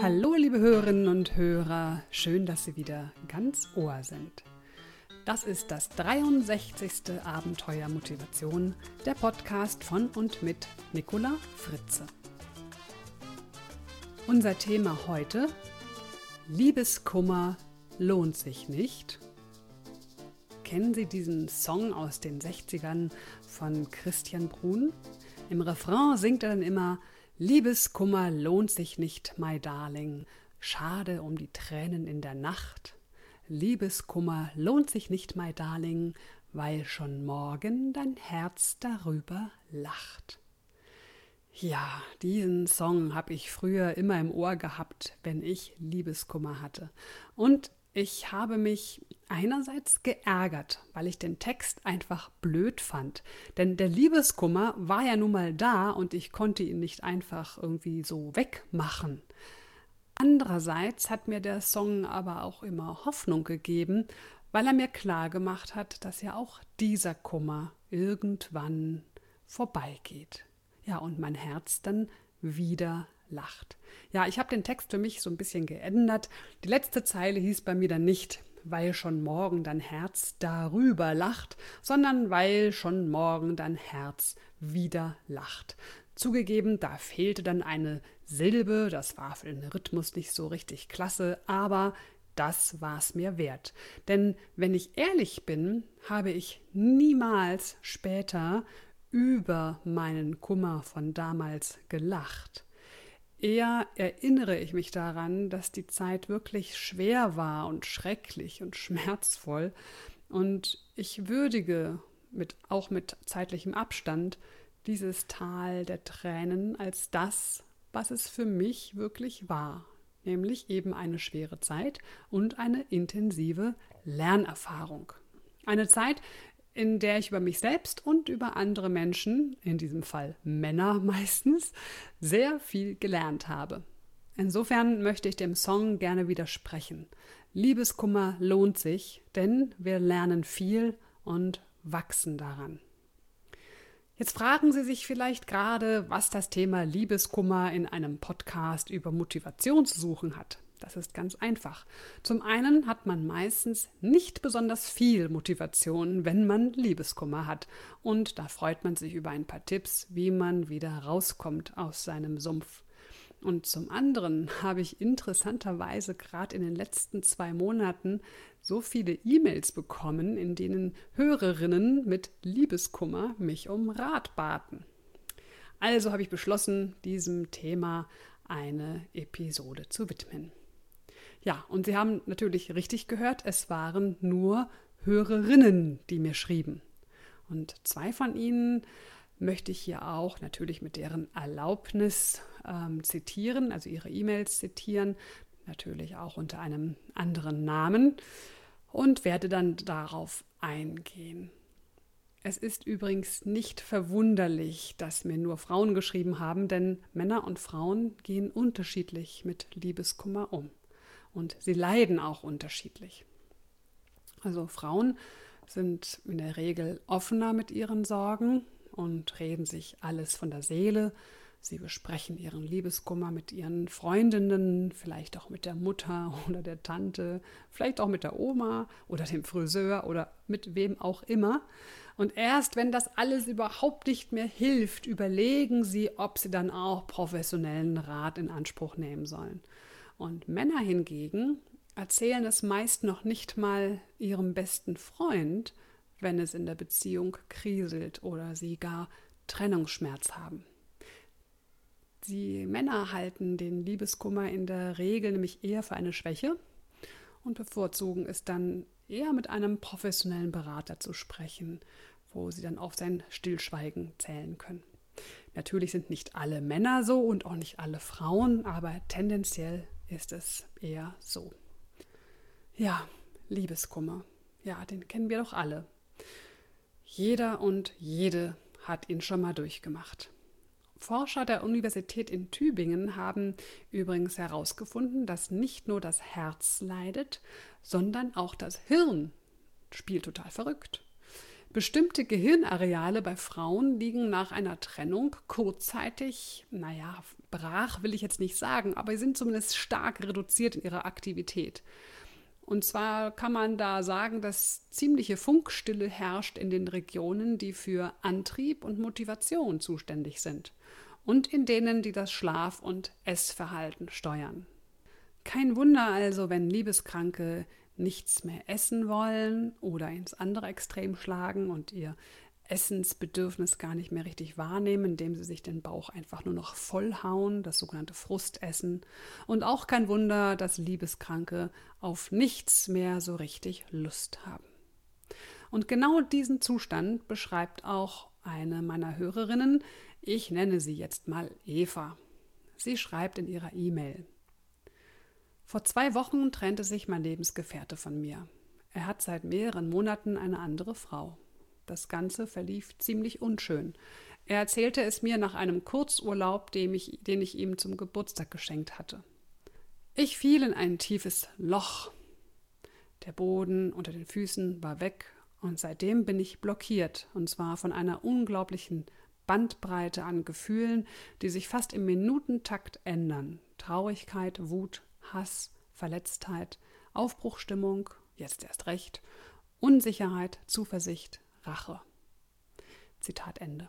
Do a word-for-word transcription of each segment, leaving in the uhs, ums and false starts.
Hallo liebe Hörerinnen und Hörer, schön, dass Sie wieder ganz Ohr sind. Das ist das dreiundsechzigste Abenteuer Motivation, der Podcast von und mit Nicola Fritze. Unser Thema heute: Liebeskummer lohnt sich nicht. Kennen Sie diesen Song aus den sechzigern von Christian Bruhn? Im Refrain singt er dann immer: Liebeskummer lohnt sich nicht, my darling, schade um die Tränen in der Nacht. Liebeskummer lohnt sich nicht, my darling, weil schon morgen dein Herz darüber lacht. Ja, diesen Song habe ich früher immer im Ohr gehabt, wenn ich Liebeskummer hatte. Und ich habe mich einerseits geärgert, weil ich den Text einfach blöd fand. Denn der Liebeskummer war ja nun mal da und ich konnte ihn nicht einfach irgendwie so wegmachen. Andererseits hat mir der Song aber auch immer Hoffnung gegeben, weil er mir klar gemacht hat, dass ja auch dieser Kummer irgendwann vorbeigeht. Ja, und mein Herz dann wieder lacht. Ja, ich habe den Text für mich so ein bisschen geändert. Die letzte Zeile hieß bei mir dann nicht, weil schon morgen dein Herz darüber lacht, sondern weil schon morgen dein Herz wieder lacht. Zugegeben, da fehlte dann eine Silbe, das war für den Rhythmus nicht so richtig klasse, aber das war es mir wert. Denn wenn ich ehrlich bin, habe ich niemals später über meinen Kummer von damals gelacht. Eher erinnere ich mich daran, dass die Zeit wirklich schwer war und schrecklich und schmerzvoll, und ich würdige mit, auch mit zeitlichem Abstand dieses Tal der Tränen als das, was es für mich wirklich war, nämlich eben eine schwere Zeit und eine intensive Lernerfahrung. Eine Zeit, in der ich über mich selbst und über andere Menschen, in diesem Fall Männer meistens, sehr viel gelernt habe. Insofern möchte ich dem Song gerne widersprechen. Liebeskummer lohnt sich, denn wir lernen viel und wachsen daran. Jetzt fragen Sie sich vielleicht gerade, was das Thema Liebeskummer in einem Podcast über Motivation zu suchen hat. Das ist ganz einfach. Zum einen hat man meistens nicht besonders viel Motivation, wenn man Liebeskummer hat. Und da freut man sich über ein paar Tipps, wie man wieder rauskommt aus seinem Sumpf. Und zum anderen habe ich interessanterweise gerade in den letzten zwei Monaten so viele E-Mails bekommen, in denen Hörerinnen mit Liebeskummer mich um Rat baten. Also habe ich beschlossen, diesem Thema eine Episode zu widmen. Ja, und Sie haben natürlich richtig gehört, es waren nur Hörerinnen, die mir schrieben. Und zwei von ihnen möchte ich hier auch natürlich mit deren Erlaubnis ähm, zitieren, also ihre E-Mails zitieren, natürlich auch unter einem anderen Namen, und werde dann darauf eingehen. Es ist übrigens nicht verwunderlich, dass mir nur Frauen geschrieben haben, denn Männer und Frauen gehen unterschiedlich mit Liebeskummer um. Und sie leiden auch unterschiedlich. Also Frauen sind in der Regel offener mit ihren Sorgen und reden sich alles von der Seele. Sie besprechen ihren Liebeskummer mit ihren Freundinnen, vielleicht auch mit der Mutter oder der Tante, vielleicht auch mit der Oma oder dem Friseur oder mit wem auch immer. Und erst wenn das alles überhaupt nicht mehr hilft, überlegen sie, ob sie dann auch professionellen Rat in Anspruch nehmen sollen. Und Männer hingegen erzählen es meist noch nicht mal ihrem besten Freund, wenn es in der Beziehung kriselt oder sie gar Trennungsschmerz haben. Die Männer halten den Liebeskummer in der Regel nämlich eher für eine Schwäche und bevorzugen es dann eher mit einem professionellen Berater zu sprechen, wo sie dann auf sein Stillschweigen zählen können. Natürlich sind nicht alle Männer so und auch nicht alle Frauen, aber tendenziell ist es eher so. Ja, Liebeskummer. Ja, den kennen wir doch alle. Jeder und jede hat ihn schon mal durchgemacht. Forscher der Universität in Tübingen haben übrigens herausgefunden, dass nicht nur das Herz leidet, sondern auch das Hirn spielt total verrückt. Bestimmte Gehirnareale bei Frauen liegen nach einer Trennung kurzzeitig, naja, brach will ich jetzt nicht sagen, aber sie sind zumindest stark reduziert in ihrer Aktivität. Und zwar kann man da sagen, dass ziemliche Funkstille herrscht in den Regionen, die für Antrieb und Motivation zuständig sind und in denen, die das Schlaf- und Essverhalten steuern. Kein Wunder also, wenn Liebeskranke nichts mehr essen wollen oder ins andere Extrem schlagen und ihr Essensbedürfnis gar nicht mehr richtig wahrnehmen, indem sie sich den Bauch einfach nur noch vollhauen, das sogenannte Frustessen. Und auch kein Wunder, dass Liebeskranke auf nichts mehr so richtig Lust haben. Und genau diesen Zustand beschreibt auch eine meiner Hörerinnen. Ich nenne sie jetzt mal Eva. Sie schreibt in ihrer E-Mail: Vor zwei Wochen trennte sich mein Lebensgefährte von mir. Er hat seit mehreren Monaten eine andere Frau. Das Ganze verlief ziemlich unschön. Er erzählte es mir nach einem Kurzurlaub, den ich, den ich ihm zum Geburtstag geschenkt hatte. Ich fiel in ein tiefes Loch. Der Boden unter den Füßen war weg und seitdem bin ich blockiert, und zwar von einer unglaublichen Bandbreite an Gefühlen, die sich fast im Minutentakt ändern. Traurigkeit, Wut, Hass, Verletztheit, Aufbruchsstimmung, jetzt erst recht, Unsicherheit, Zuversicht, Rache. Zitat Ende.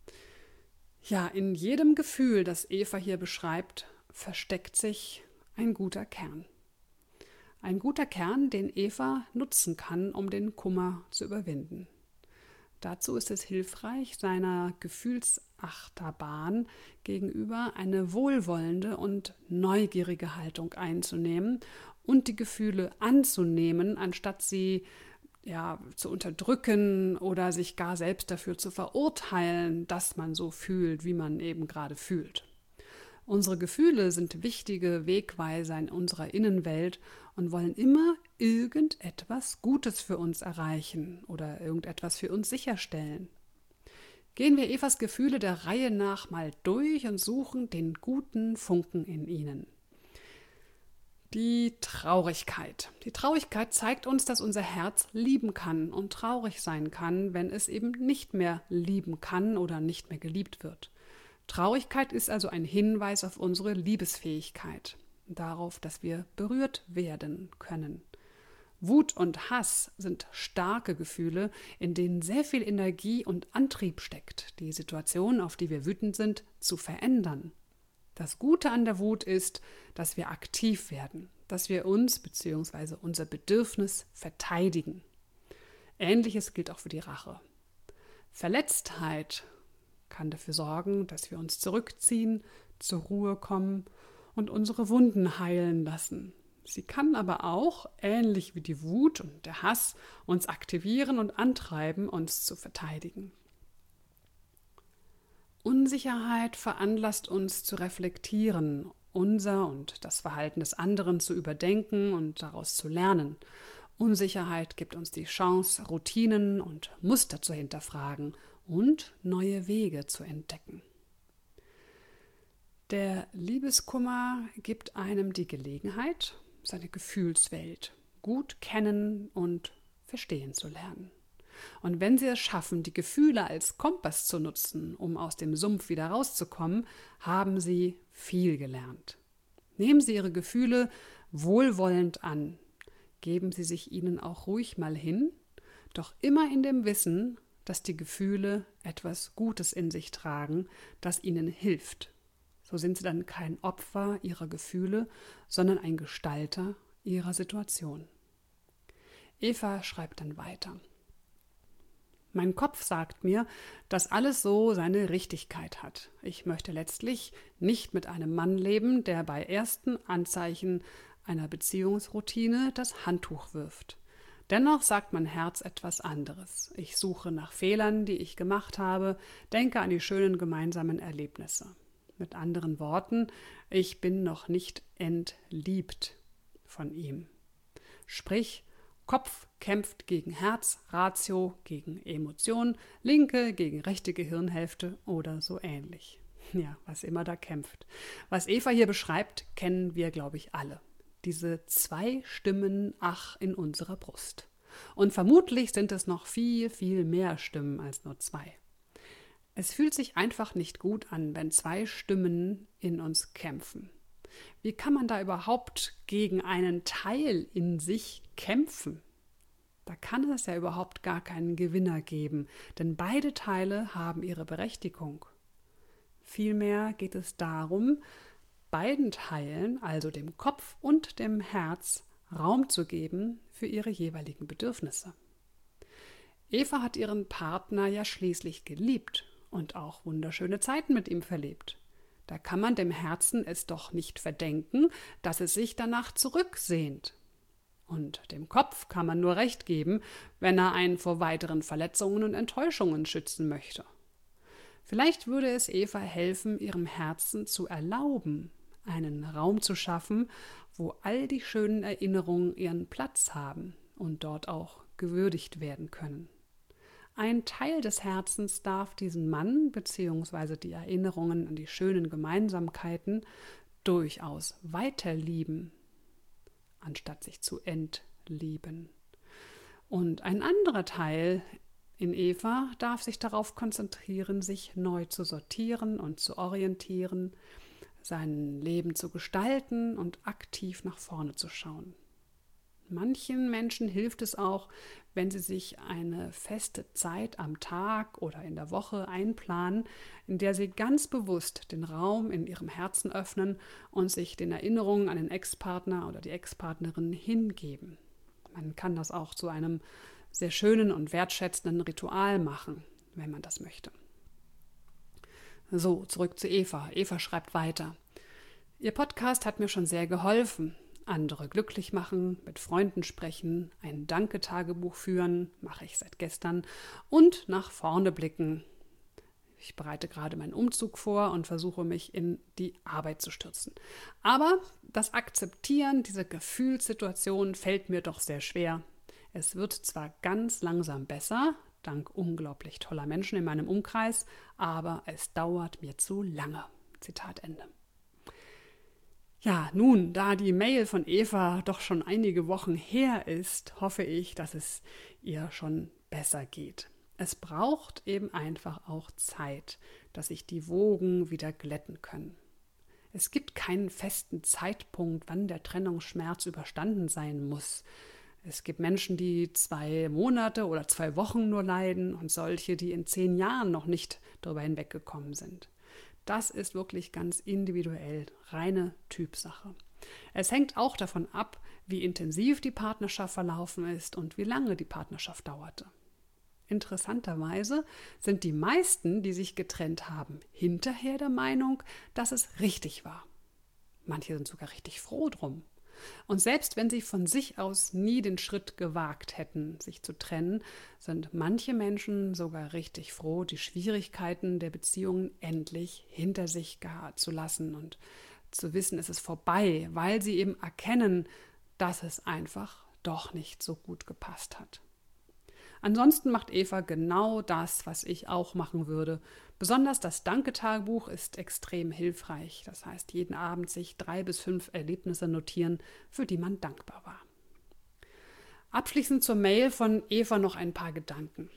Ja, in jedem Gefühl, das Eva hier beschreibt, versteckt sich ein guter Kern. Ein guter Kern, den Eva nutzen kann, um den Kummer zu überwinden. Dazu ist es hilfreich, seiner Gefühlsachterbahn gegenüber eine wohlwollende und neugierige Haltung einzunehmen und die Gefühle anzunehmen, anstatt sie ja, zu unterdrücken oder sich gar selbst dafür zu verurteilen, dass man so fühlt, wie man eben gerade fühlt. Unsere Gefühle sind wichtige Wegweiser in unserer Innenwelt und wollen immer irgendetwas Gutes für uns erreichen oder irgendetwas für uns sicherstellen. Gehen wir Evas Gefühle der Reihe nach mal durch und suchen den guten Funken in ihnen. Die Traurigkeit. Die Traurigkeit zeigt uns, dass unser Herz lieben kann und traurig sein kann, wenn es eben nicht mehr lieben kann oder nicht mehr geliebt wird. Traurigkeit ist also ein Hinweis auf unsere Liebesfähigkeit, darauf, dass wir berührt werden können. Wut und Hass sind starke Gefühle, in denen sehr viel Energie und Antrieb steckt, die Situation, auf die wir wütend sind, zu verändern. Das Gute an der Wut ist, dass wir aktiv werden, dass wir uns bzw. unser Bedürfnis verteidigen. Ähnliches gilt auch für die Rache. Verletztheit kann dafür sorgen, dass wir uns zurückziehen, zur Ruhe kommen und unsere Wunden heilen lassen. Sie kann aber auch, ähnlich wie die Wut und der Hass, uns aktivieren und antreiben, uns zu verteidigen. Unsicherheit veranlasst uns zu reflektieren, unser und das Verhalten des anderen zu überdenken und daraus zu lernen. Unsicherheit gibt uns die Chance, Routinen und Muster zu hinterfragen und neue Wege zu entdecken. Der Liebeskummer gibt einem die Gelegenheit, seine Gefühlswelt gut kennen und verstehen zu lernen. Und wenn Sie es schaffen, die Gefühle als Kompass zu nutzen, um aus dem Sumpf wieder rauszukommen, haben Sie viel gelernt. Nehmen Sie Ihre Gefühle wohlwollend an. Geben Sie sich ihnen auch ruhig mal hin, doch immer in dem Wissen, dass die Gefühle etwas Gutes in sich tragen, das ihnen hilft. So sind sie dann kein Opfer ihrer Gefühle, sondern ein Gestalter ihrer Situation. Eva schreibt dann weiter. Mein Kopf sagt mir, dass alles so seine Richtigkeit hat. Ich möchte letztlich nicht mit einem Mann leben, der bei ersten Anzeichen einer Beziehungsroutine das Handtuch wirft. Dennoch sagt mein Herz etwas anderes. Ich suche nach Fehlern, die ich gemacht habe, denke an die schönen gemeinsamen Erlebnisse. Mit anderen Worten, ich bin noch nicht entliebt von ihm. Sprich, Kopf kämpft gegen Herz, Ratio gegen Emotion, linke gegen rechte Gehirnhälfte oder so ähnlich. Ja, was immer da kämpft. Was Eva hier beschreibt, kennen wir, glaube ich, alle. Diese zwei Stimmen, ach, in unserer Brust. Und vermutlich sind es noch viel, viel mehr Stimmen als nur zwei. Es fühlt sich einfach nicht gut an, wenn zwei Stimmen in uns kämpfen. Wie kann man da überhaupt gegen einen Teil in sich kämpfen? Da kann es ja überhaupt gar keinen Gewinner geben, denn beide Teile haben ihre Berechtigung. Vielmehr geht es darum, beiden Teilen, also dem Kopf und dem Herz, Raum zu geben für ihre jeweiligen Bedürfnisse. Eva hat ihren Partner ja schließlich geliebt und auch wunderschöne Zeiten mit ihm verlebt. Da kann man dem Herzen es doch nicht verdenken, dass es sich danach zurücksehnt. Und dem Kopf kann man nur recht geben, wenn er einen vor weiteren Verletzungen und Enttäuschungen schützen möchte. Vielleicht würde es Eva helfen, ihrem Herzen zu erlauben, einen Raum zu schaffen, wo all die schönen Erinnerungen ihren Platz haben und dort auch gewürdigt werden können. Ein Teil des Herzens darf diesen Mann bzw. die Erinnerungen an die schönen Gemeinsamkeiten durchaus weiterlieben, anstatt sich zu entlieben. Und ein anderer Teil in Eva darf sich darauf konzentrieren, sich neu zu sortieren und zu orientieren, sein Leben zu gestalten und aktiv nach vorne zu schauen. Manchen Menschen hilft es auch, wenn sie sich eine feste Zeit am Tag oder in der Woche einplanen, in der sie ganz bewusst den Raum in ihrem Herzen öffnen und sich den Erinnerungen an den Ex-Partner oder die Ex-Partnerin hingeben. Man kann das auch zu einem sehr schönen und wertschätzenden Ritual machen, wenn man das möchte. So, zurück zu Eva. Eva schreibt weiter. Ihr Podcast hat mir schon sehr geholfen. Andere glücklich machen, mit Freunden sprechen, ein Danke-Tagebuch führen, mache ich seit gestern, und nach vorne blicken. Ich bereite gerade meinen Umzug vor und versuche mich in die Arbeit zu stürzen. Aber das Akzeptieren dieser Gefühlssituation fällt mir doch sehr schwer. Es wird zwar ganz langsam besser, dank unglaublich toller Menschen in meinem Umkreis, aber es dauert mir zu lange. Zitat Ende. Ja, nun, da die Mail von Eva doch schon einige Wochen her ist, hoffe ich, dass es ihr schon besser geht. Es braucht eben einfach auch Zeit, dass sich die Wogen wieder glätten können. Es gibt keinen festen Zeitpunkt, wann der Trennungsschmerz überstanden sein muss. Es gibt Menschen, die zwei Monate oder zwei Wochen nur leiden und solche, die in zehn Jahren noch nicht darüber hinweggekommen sind. Das ist wirklich ganz individuell, reine Typsache. Es hängt auch davon ab, wie intensiv die Partnerschaft verlaufen ist und wie lange die Partnerschaft dauerte. Interessanterweise sind die meisten, die sich getrennt haben, hinterher der Meinung, dass es richtig war. Manche sind sogar richtig froh drum. Und selbst wenn sie von sich aus nie den Schritt gewagt hätten, sich zu trennen, sind manche Menschen sogar richtig froh, die Schwierigkeiten der Beziehungen endlich hinter sich zu lassen und zu wissen, es ist vorbei, weil sie eben erkennen, dass es einfach doch nicht so gut gepasst hat. Ansonsten macht Eva genau das, was ich auch machen würde. Besonders das Danke-Tagebuch ist extrem hilfreich. Das heißt, jeden Abend sich drei bis fünf Erlebnisse notieren, für die man dankbar war. Abschließend zur Mail von Eva noch ein paar Gedanken.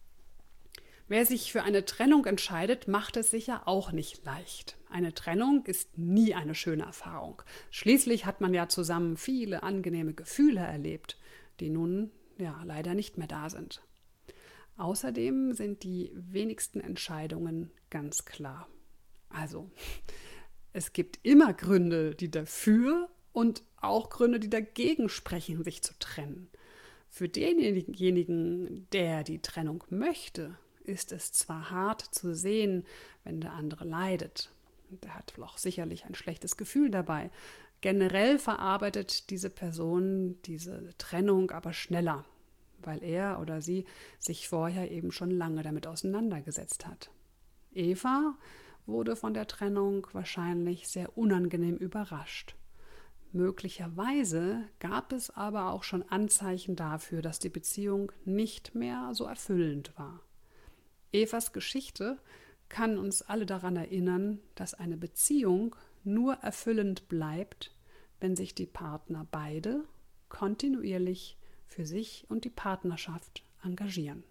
Wer sich für eine Trennung entscheidet, macht es sicher auch nicht leicht. Eine Trennung ist nie eine schöne Erfahrung. Schließlich hat man ja zusammen viele angenehme Gefühle erlebt, die nun ja leider nicht mehr da sind. Außerdem sind die wenigsten Entscheidungen ganz klar. Also, es gibt immer Gründe, die dafür und auch Gründe, die dagegen sprechen, sich zu trennen. Für denjenigen, der die Trennung möchte, ist es zwar hart zu sehen, wenn der andere leidet. Der hat auch sicherlich ein schlechtes Gefühl dabei. Generell verarbeitet diese Person diese Trennung aber schneller, weil er oder sie sich vorher eben schon lange damit auseinandergesetzt hat. Eva wurde von der Trennung wahrscheinlich sehr unangenehm überrascht. Möglicherweise gab es aber auch schon Anzeichen dafür, dass die Beziehung nicht mehr so erfüllend war. Evas Geschichte kann uns alle daran erinnern, dass eine Beziehung nur erfüllend bleibt, wenn sich die Partner beide kontinuierlich für sich und die Partnerschaft engagieren.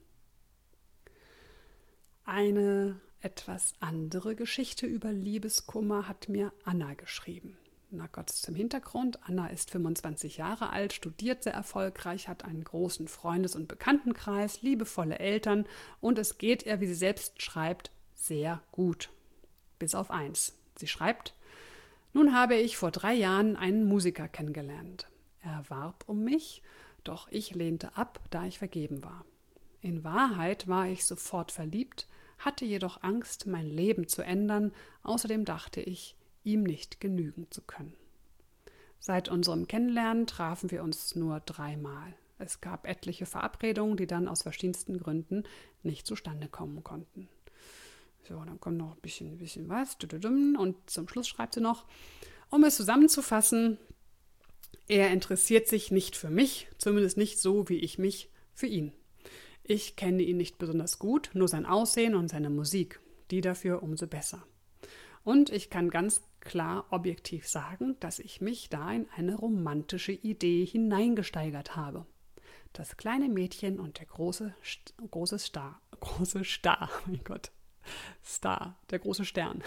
Eine etwas andere Geschichte über Liebeskummer hat mir Anna geschrieben. Na Gott, zum Hintergrund: Anna ist fünfundzwanzig Jahre alt, studiert sehr erfolgreich, hat einen großen Freundes- und Bekanntenkreis, liebevolle Eltern und es geht ihr, wie sie selbst schreibt, sehr gut. Bis auf eins. Sie schreibt: Nun habe ich vor drei Jahren einen Musiker kennengelernt. Er warb um mich, doch ich lehnte ab, da ich vergeben war. In Wahrheit war ich sofort verliebt, hatte jedoch Angst, mein Leben zu ändern. Außerdem dachte ich, ihm nicht genügen zu können. Seit unserem Kennenlernen trafen wir uns nur dreimal. Es gab etliche Verabredungen, die dann aus verschiedensten Gründen nicht zustande kommen konnten. So, dann kommt noch ein bisschen, ein bisschen was. Und zum Schluss schreibt sie noch: Um es zusammenzufassen, er interessiert sich nicht für mich, zumindest nicht so, wie ich mich für ihn. Ich kenne ihn nicht besonders gut, nur sein Aussehen und seine Musik. Die dafür umso besser. Und ich kann ganz klar objektiv sagen, dass ich mich da in eine romantische Idee hineingesteigert habe. Das kleine Mädchen und der große, große Star, große Star, mein Gott, Star, der große Stern.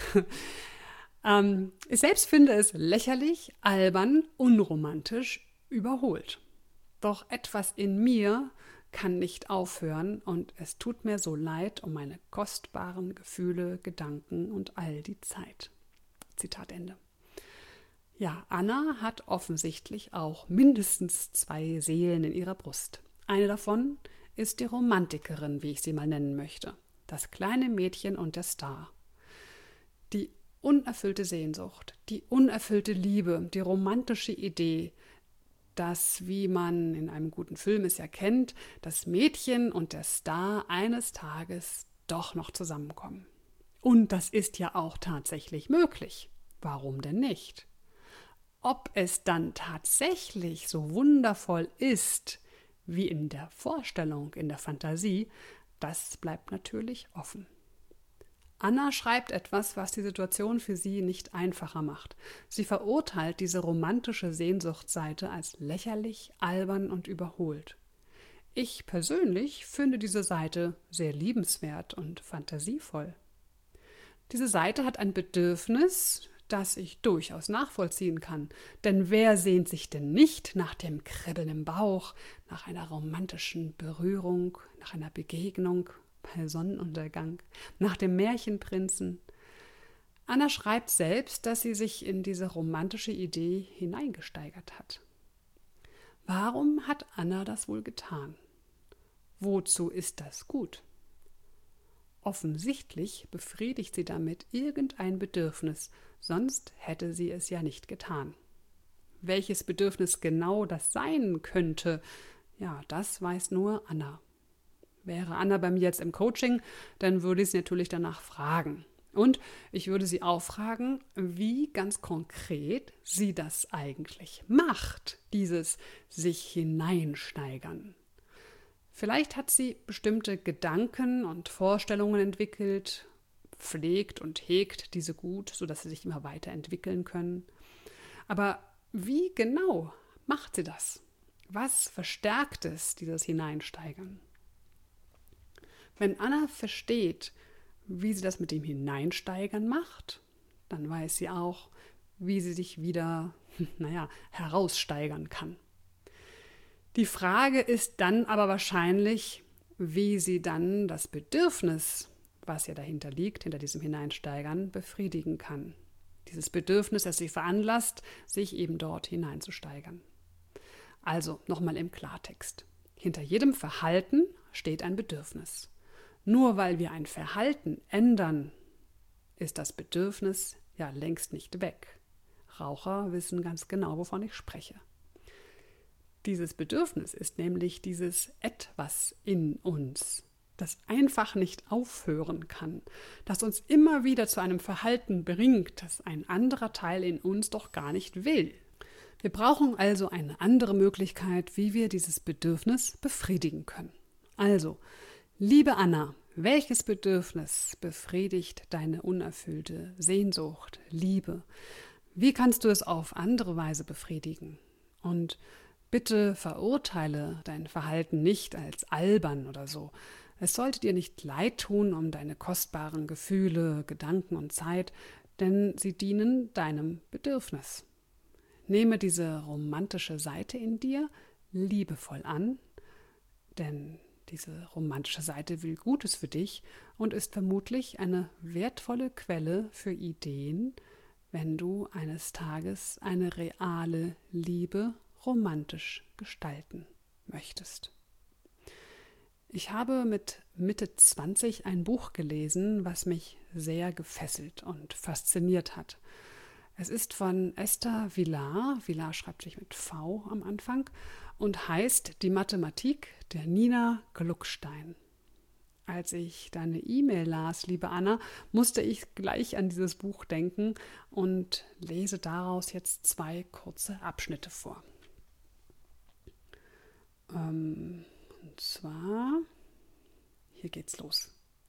ähm, ich selbst finde es lächerlich, albern, unromantisch, überholt. Doch etwas in mir kann nicht aufhören und es tut mir so leid um meine kostbaren Gefühle, Gedanken und all die Zeit. Zitat Ende. Ja, Anna hat offensichtlich auch mindestens zwei Seelen in ihrer Brust. Eine davon ist die Romantikerin, wie ich sie mal nennen möchte. Das kleine Mädchen und der Star. Die unerfüllte Sehnsucht, die unerfüllte Liebe, die romantische Idee, dass, wie man in einem guten Film es ja kennt, das Mädchen und der Star eines Tages doch noch zusammenkommen. Und das ist ja auch tatsächlich möglich. Warum denn nicht? Ob es dann tatsächlich so wundervoll ist, wie in der Vorstellung, in der Fantasie, das bleibt natürlich offen. Anna schreibt etwas, was die Situation für sie nicht einfacher macht. Sie verurteilt diese romantische Sehnsuchtsseite als lächerlich, albern und überholt. Ich persönlich finde diese Seite sehr liebenswert und fantasievoll. Diese Seite hat ein Bedürfnis, das ich durchaus nachvollziehen kann. Denn wer sehnt sich denn nicht nach dem Kribbeln im Bauch, nach einer romantischen Berührung, nach einer Begegnung bei Sonnenuntergang, nach dem Märchenprinzen? Anna schreibt selbst, dass sie sich in diese romantische Idee hineingesteigert hat. Warum hat Anna das wohl getan? Wozu ist das gut? Offensichtlich befriedigt sie damit irgendein Bedürfnis, sonst hätte sie es ja nicht getan. Welches Bedürfnis genau das sein könnte, ja, das weiß nur Anna. Wäre Anna bei mir jetzt im Coaching, dann würde ich sie natürlich danach fragen. Und ich würde sie auch fragen, wie ganz konkret sie das eigentlich macht, dieses sich hineinsteigern. Vielleicht hat sie bestimmte Gedanken und Vorstellungen entwickelt, pflegt und hegt diese gut, sodass sie sich immer weiterentwickeln können. Aber wie genau macht sie das? Was verstärkt es, dieses Hineinsteigern? Wenn Anna versteht, wie sie das mit dem Hineinsteigern macht, dann weiß sie auch, wie sie sich wieder, naja, heraussteigern kann. Die Frage ist dann aber wahrscheinlich, wie sie dann das Bedürfnis, was ja dahinter liegt, hinter diesem Hineinsteigern, befriedigen kann. Dieses Bedürfnis, das sie veranlasst, sich eben dort hineinzusteigern. Also nochmal im Klartext. Hinter jedem Verhalten steht ein Bedürfnis. Nur weil wir ein Verhalten ändern, ist das Bedürfnis ja längst nicht weg. Raucher wissen ganz genau, wovon ich spreche. Dieses Bedürfnis ist nämlich dieses Etwas in uns, das einfach nicht aufhören kann, das uns immer wieder zu einem Verhalten bringt, das ein anderer Teil in uns doch gar nicht will. Wir brauchen also eine andere Möglichkeit, wie wir dieses Bedürfnis befriedigen können. Also, liebe Anna, welches Bedürfnis befriedigt deine unerfüllte Sehnsucht, Liebe? Wie kannst du es auf andere Weise befriedigen? Und Bitte verurteile dein Verhalten nicht als albern oder so. Es sollte dir nicht leid tun um deine kostbaren Gefühle, Gedanken und Zeit, denn sie dienen deinem Bedürfnis. Nehme diese romantische Seite in dir liebevoll an, denn diese romantische Seite will Gutes für dich und ist vermutlich eine wertvolle Quelle für Ideen, wenn du eines Tages eine reale Liebe romantisch gestalten möchtest. Ich habe mit Mitte zwanzig ein Buch gelesen, was mich sehr gefesselt und fasziniert hat. Es ist von Esther Vilar, Vilar schreibt sich mit V am Anfang, und heißt Die Mathematik der Nina Gluckstein. Als ich deine E-Mail las, liebe Anna, musste ich gleich an dieses Buch denken und lese daraus jetzt zwei kurze Abschnitte vor. Ähm, und zwar, hier geht's los.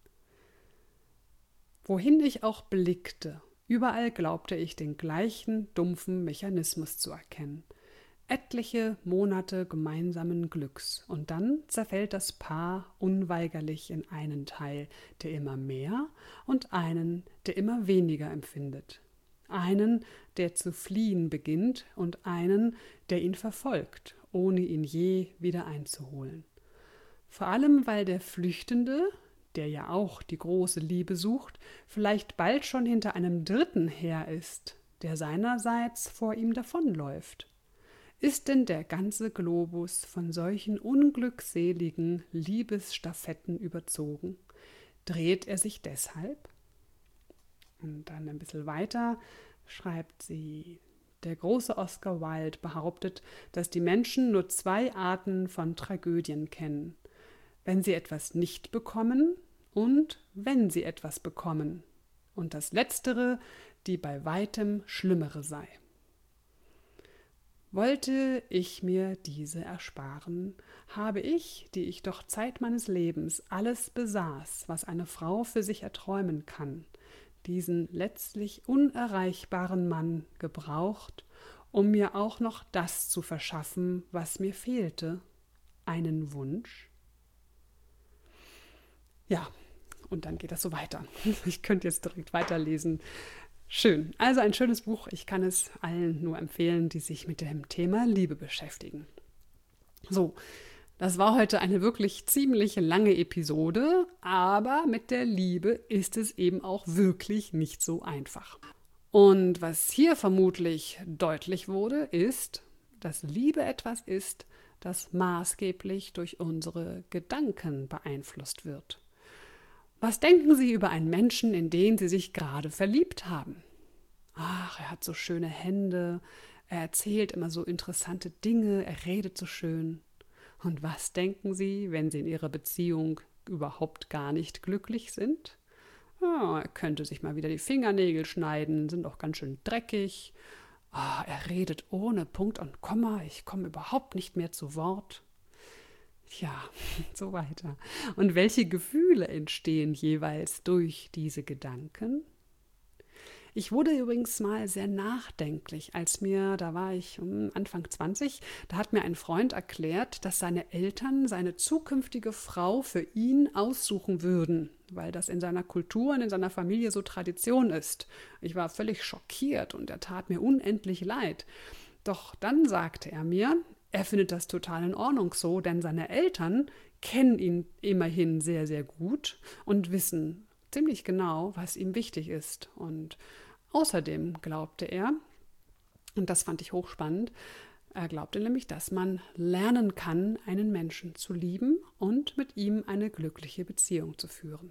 Wohin ich auch blickte, überall glaubte ich den gleichen dumpfen Mechanismus zu erkennen. Etliche Monate gemeinsamen Glücks, und dann zerfällt das Paar unweigerlich in einen Teil, der immer mehr, und einen, der immer weniger empfindet. Einen, der zu fliehen beginnt, und einen, der ihn verfolgt, ohne ihn je wieder einzuholen. Vor allem, weil der Flüchtende, der ja auch die große Liebe sucht, vielleicht bald schon hinter einem Dritten her ist, der seinerseits vor ihm davonläuft. Ist denn der ganze Globus von solchen unglückseligen Liebesstafetten überzogen? Dreht er sich deshalb? Und dann ein bisschen weiter schreibt sie: Der große Oscar Wilde behauptet, dass die Menschen nur zwei Arten von Tragödien kennen: wenn sie etwas nicht bekommen und wenn sie etwas bekommen. Und das Letztere die bei weitem schlimmere sei. Wollte ich mir diese ersparen, habe ich, die ich doch Zeit meines Lebens alles besaß, was eine Frau für sich erträumen kann, diesen letztlich unerreichbaren Mann gebraucht, um mir auch noch das zu verschaffen, was mir fehlte, einen Wunsch. Ja, und dann geht das so weiter. Ich könnte jetzt direkt weiterlesen. Schön. Also ein schönes Buch. Ich kann es allen nur empfehlen, die sich mit dem Thema Liebe beschäftigen. So, das war heute eine wirklich ziemlich lange Episode, aber mit der Liebe ist es eben auch wirklich nicht so einfach. Und was hier vermutlich deutlich wurde, ist, dass Liebe etwas ist, das maßgeblich durch unsere Gedanken beeinflusst wird. Was denken Sie über einen Menschen, in den Sie sich gerade verliebt haben? Ach, er hat so schöne Hände, er erzählt immer so interessante Dinge, er redet so schön. Und was denken Sie, wenn Sie in Ihrer Beziehung überhaupt gar nicht glücklich sind? Ja, er könnte sich mal wieder die Fingernägel schneiden, sind auch ganz schön dreckig. Oh, er redet ohne Punkt und Komma, ich komme überhaupt nicht mehr zu Wort. Ja, so weiter. Und welche Gefühle entstehen jeweils durch diese Gedanken? Ich wurde übrigens mal sehr nachdenklich, als mir, da war ich Anfang zwanzig, da hat mir ein Freund erklärt, dass seine Eltern seine zukünftige Frau für ihn aussuchen würden, weil das in seiner Kultur und in seiner Familie so Tradition ist. Ich war völlig schockiert und er tat mir unendlich leid. Doch dann sagte er mir, er findet das total in Ordnung so, denn seine Eltern kennen ihn immerhin sehr, sehr gut und wissen ziemlich genau, was ihm wichtig ist. Und außerdem glaubte er, und das fand ich hochspannend, er glaubte nämlich, dass man lernen kann, einen Menschen zu lieben und mit ihm eine glückliche Beziehung zu führen.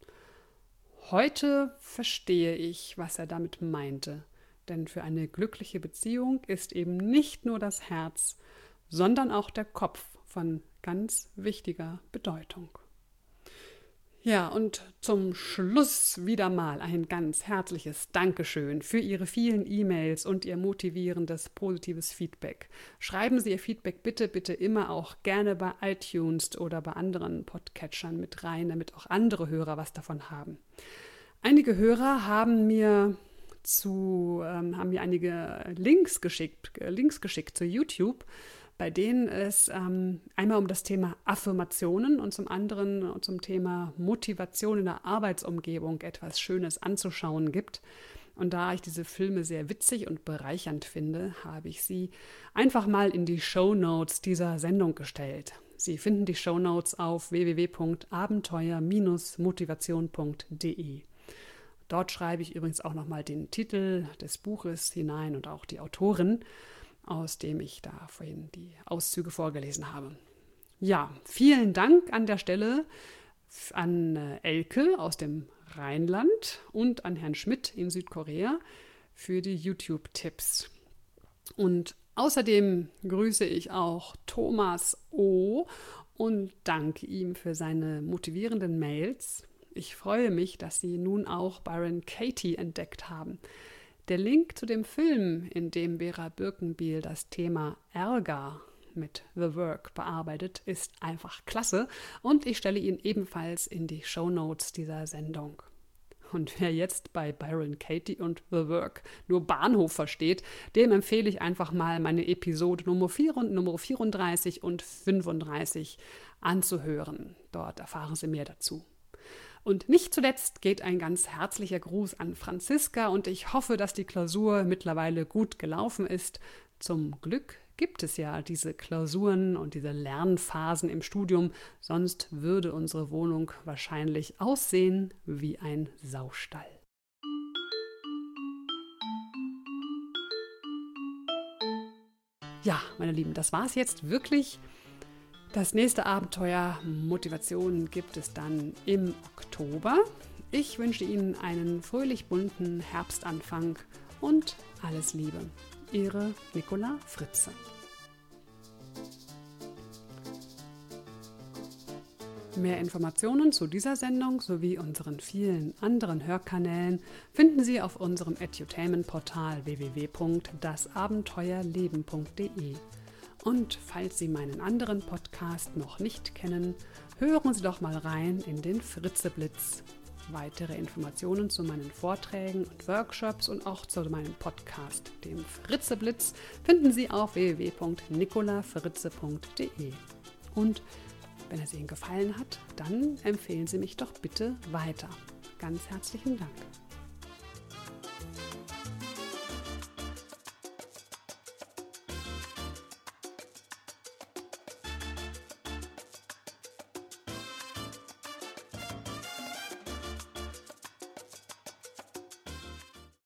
Heute verstehe ich, was er damit meinte, denn für eine glückliche Beziehung ist eben nicht nur das Herz, sondern auch der Kopf von ganz wichtiger Bedeutung. Ja, und zum Schluss wieder mal ein ganz herzliches Dankeschön für Ihre vielen E-Mails und Ihr motivierendes, positives Feedback. Schreiben Sie Ihr Feedback bitte, bitte immer auch gerne bei iTunes oder bei anderen Podcatchern mit rein, damit auch andere Hörer was davon haben. Einige Hörer haben mir zu, ähm, haben mir einige Links geschickt, äh, Links geschickt zu YouTube, bei denen es ähm, einmal um das Thema Affirmationen und zum anderen zum Thema Motivation in der Arbeitsumgebung etwas Schönes anzuschauen gibt. Und da ich diese Filme sehr witzig und bereichernd finde, habe ich sie einfach mal in die Shownotes dieser Sendung gestellt. Sie finden die Shownotes auf w w w punkt abenteuer Bindestrich motivation punkt d e. Dort schreibe ich übrigens auch nochmal den Titel des Buches hinein und auch die Autorin, aus dem ich da vorhin die Auszüge vorgelesen habe. Ja, vielen Dank an der Stelle an Elke aus dem Rheinland und an Herrn Schmidt in Südkorea für die YouTube-Tipps. Und außerdem grüße ich auch Thomas O. und danke ihm für seine motivierenden Mails. Ich freue mich, dass Sie nun auch Byron Katie entdeckt haben. Der Link zu dem Film, in dem Vera Birkenbiel das Thema Ärger mit The Work bearbeitet, ist einfach klasse und ich stelle ihn ebenfalls in die Shownotes dieser Sendung. Und wer jetzt bei Byron Katie und The Work nur Bahnhof versteht, dem empfehle ich einfach mal meine Episode Nummer vier und Nummer vierunddreißig und fünfunddreißig anzuhören. Dort erfahren Sie mehr dazu. Und nicht zuletzt geht ein ganz herzlicher Gruß an Franziska und ich hoffe, dass die Klausur mittlerweile gut gelaufen ist. Zum Glück gibt es ja diese Klausuren und diese Lernphasen im Studium, sonst würde unsere Wohnung wahrscheinlich aussehen wie ein Saustall. Ja, meine Lieben, das war's jetzt wirklich. Das nächste Abenteuer Motivation gibt es dann im Oktober. Ich wünsche Ihnen einen fröhlich bunten Herbstanfang und alles Liebe. Ihre Nicola Fritze. Mehr Informationen zu dieser Sendung sowie unseren vielen anderen Hörkanälen finden Sie auf unserem Edutainment-Portal w w w punkt das abenteuerleben punkt d e. Und falls Sie meinen anderen Podcast noch nicht kennen, hören Sie doch mal rein in den Fritzeblitz. Weitere Informationen zu meinen Vorträgen und Workshops und auch zu meinem Podcast, dem Fritzeblitz, finden Sie auf w w w punkt nicola fritze punkt d e. Und wenn es Ihnen gefallen hat, dann empfehlen Sie mich doch bitte weiter. Ganz herzlichen Dank.